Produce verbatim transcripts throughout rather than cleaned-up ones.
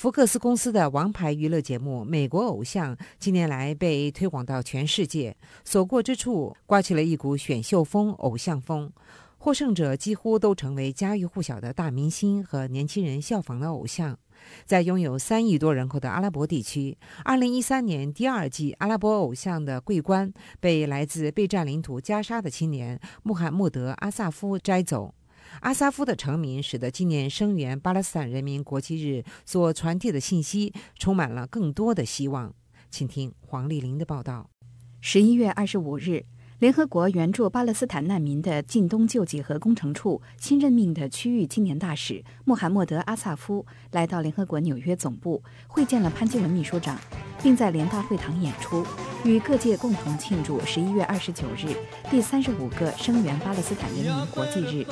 福克斯公司的王牌娱乐节目《美国偶像》近年来被推广到全世界，所过之处刮起了一股选秀风、偶像风。获胜者几乎都成为家喻户晓的大明星和年轻人效仿的偶像。在拥有三亿多人口的阿拉伯地区，二零一三年第二季阿拉伯偶像的桂冠被来自被占领土加沙的青年穆罕默德·阿萨夫摘走。阿萨夫的成名使得纪念声援巴勒斯坦人民国际日所传递的信息充满了更多的希望。请听黄丽玲的报道。 十一月二十五日，联合国援助巴勒斯坦难民的近东救济和工程处新任命的区域青年大使穆罕默德·阿萨夫来到联合国纽约总部，会见了潘基文秘书长，并在联大会堂演出，与各界共同庆祝十一月二十九日第三十五个声援巴勒斯坦人民国际日。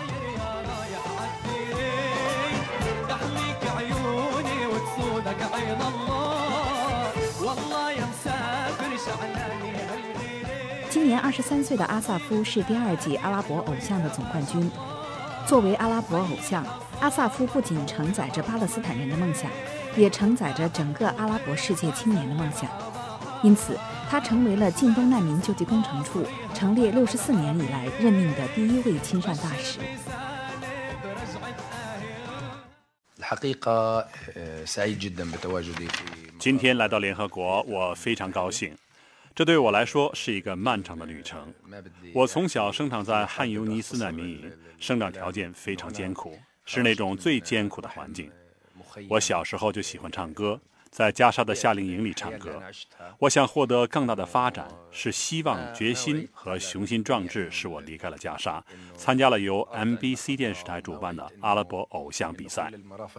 今年二十三岁的阿萨夫是第二季阿拉伯偶像的总冠军。作为阿拉伯偶像，阿萨夫不仅承载着巴勒斯坦人的梦想，也承载着整个阿拉伯世界青年的梦想。因此，他成为了近东难民救济工程处成立六十四年以来任命的第一位亲善大使。 今天来到联合国，我非常高兴。这对我来说是一个漫长的旅程。我从小生长在汉尤尼斯难民营，生长条件非常艰苦，是那种最艰苦的环境。我小时候就喜欢唱歌，在加沙的夏令营里唱歌。我想获得更大的发展，是希望、决心和雄心壮志使我离开了加沙，参加了由 M B C 电视台主办的阿拉伯偶像比赛。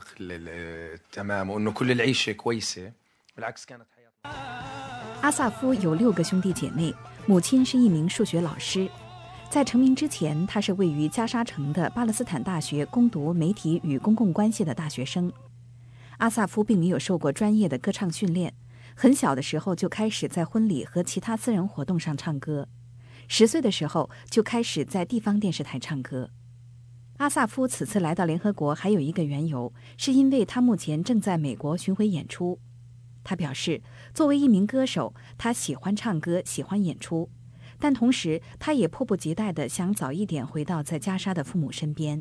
阿萨夫有六个兄弟姐妹，母亲是一名数学老师。在成名之前，他是位于加沙城的巴勒斯坦大学攻读媒体与公共关系的大学生。阿萨夫并没有受过专业的歌唱训练，很小的时候就开始在婚礼和其他私人活动上唱歌，十岁的时候就开始在地方电视台唱歌。阿萨夫此次来到联合国还有一个缘由，是因为他目前正在美国巡回演出。他表示，作为一名歌手，他喜欢唱歌，喜欢演出，但同时他也迫不及待地想早一点回到在加沙的父母身边。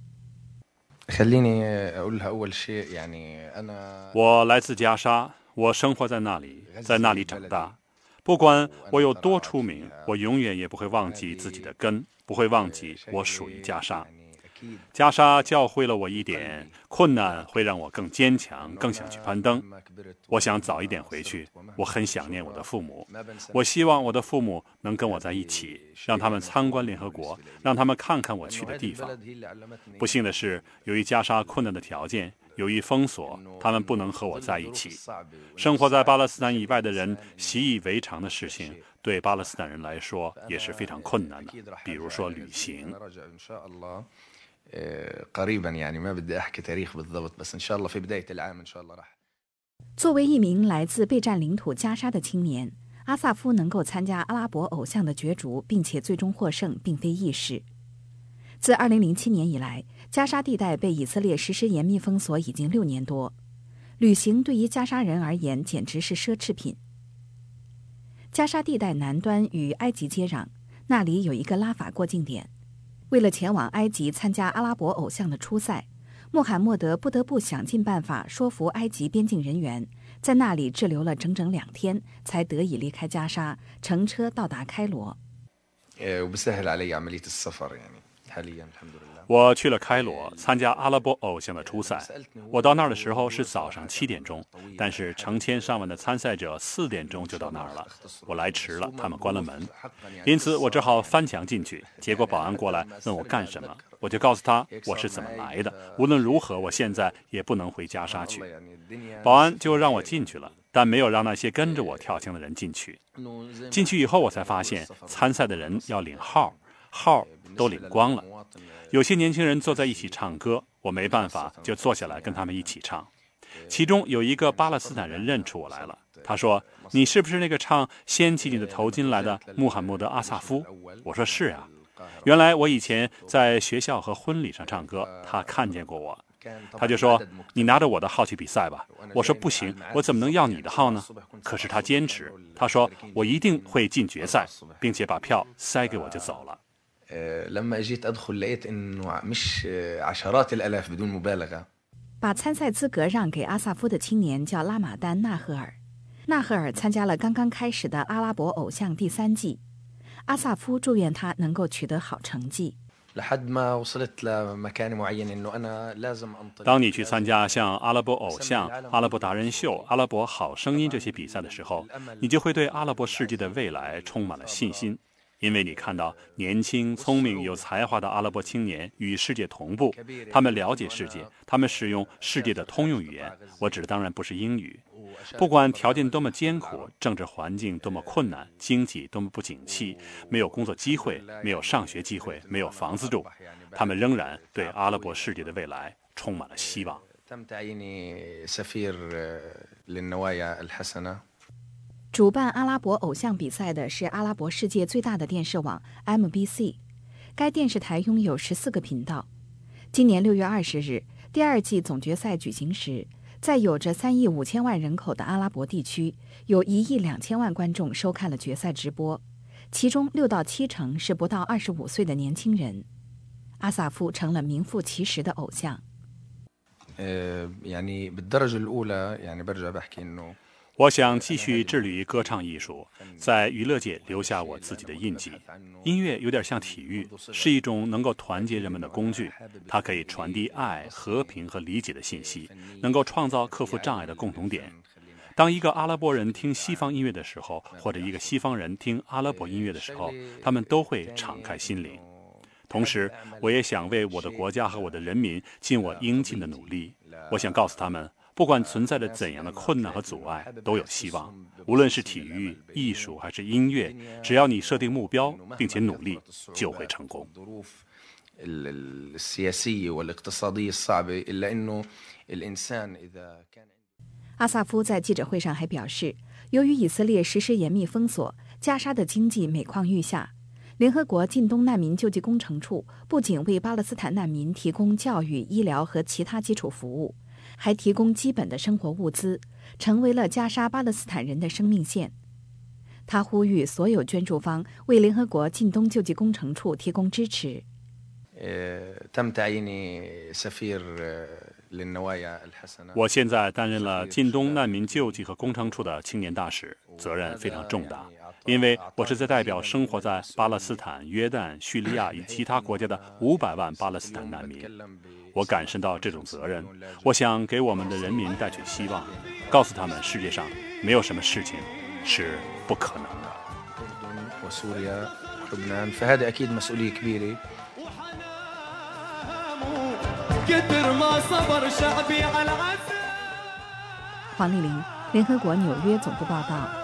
我来自加沙，我生活在那里，在那里长大。不管我有多出名，我永远也不会忘记自己的根，不会忘记我属于加沙。加沙教会了我一点，困难会让我更坚强，更想去攀登。我想早一点回去，我很想念我的父母。我希望我的父母能跟我在一起，让他们参观联合国，让他们看看我去的地方。不幸的是，由于加沙困难的条件，由于封锁，他们不能和我在一起。生活在巴勒斯坦以外的人习以为常的事情，对巴勒斯坦人来说也是非常困难的，比如说旅行。 作为一名来自被占领土加沙的青年，阿萨夫能够参加阿拉伯偶像的角逐，并且最终获胜，并非易事。自二零零七年以来，加沙地带被以色列实施严密封锁已经六年多，旅行对于加沙人而言简直是奢侈品。加沙地带南端与埃及接壤，那里有一个拉法过境点。为了前往埃及参加阿拉伯偶像的初赛，穆罕默德不得不想尽办法说服埃及边境人员，在那里滞留了整整两天，才得以离开加沙，乘车到达开罗。 我去了开罗参加阿拉伯偶像的初赛。我到那儿的时候是早上七点钟，但是成千上万的参赛者四点钟就到那儿了。我来迟了，他们关了门，因此我只好翻墙进去。结果保安过来问我干什么，我就告诉他我是怎么来的，无论如何我现在也不能回加沙去。保安就让我进去了，但没有让那些跟着我跳枪的人进去。进去以后我才发现，参赛的人要领号，号都领光了。有些年轻人坐在一起唱歌，我没办法就坐下来跟他们一起唱。其中有一个巴勒斯坦人认出我来了，他说，你是不是那个唱掀起你的头巾来的穆罕默德·阿萨夫？我说是啊。原来我以前在学校和婚礼上唱歌，他看见过我。 他就说：“你拿着我的号去比赛吧。”我说：“不行，我怎么能要你的号呢？”可是他坚持，他说：“我一定会进决赛，并且把票塞给我就走了。” 把参赛资格让给阿萨夫的青年叫拉马丹·纳赫尔。纳赫尔参加了刚刚开始的阿拉伯偶像第三季。阿萨夫祝愿他能够取得好成绩。 当你去参加像阿拉伯偶像、阿拉伯达人秀、阿拉伯好声音这些比赛的时候，你就会对阿拉伯世界的未来充满了信心，因为你看到年轻、聪明、有才华的阿拉伯青年与世界同步，他们了解世界，他们使用世界的通用语言，我指的当然不是英语。不管条件多么艰苦，政治环境多么困难，经济多么不景气，没有工作机会，没有上学机会，没有房子住，他们仍然对阿拉伯世界的未来充满了希望。 主办阿拉伯偶像比赛的是阿拉伯世界最大的电视网 M B C， 该电视台拥有十四个频道。今年六月二十日，第二季总决赛举行时，在有着三亿五千万人口的阿拉伯地区，有一亿两千万观众收看了决赛直播，其中六到七成是不到二十五岁的年轻人。阿萨夫成了名副其实的偶像。 我想继续致力于歌唱艺术，在娱乐界留下我自己的印记。音乐有点像体育，是一种能够团结人们的工具，它可以传递爱、和平和理解的信息，能够创造克服障碍的共同点。当一个阿拉伯人听西方音乐的时候，或者一个西方人听阿拉伯音乐的时候，他们都会敞开心灵。同时，我也想为我的国家和我的人民尽我应尽的努力。我想告诉他们，不管存在着怎样的困难和阻碍，都有希望。无论是体育、艺术还是音乐，只要你设定目标并且努力，就会成功。 阿萨夫在记者会上还表示，由于以色列实施严密封锁，加沙的经济每况愈下。联合国近东难民救济工程处不仅为巴勒斯坦难民提供教育、医疗和其他基础服务，还提供基本的生活物资，成为了加沙巴勒斯坦人的生命线。他呼吁所有捐助方为联合国近东救济工程处提供支持。 我现在担任了近东难民救济和工程处的青年大使，责任非常重大，因为我是在代表生活在巴勒斯坦、约旦、叙利亚与其他国家的五百万巴勒斯坦难民。我感受到这种责任，我想给我们的人民带去希望，告诉他们世界上没有什么事情是不可能的。 黄丽玲，联合国纽约总部报道。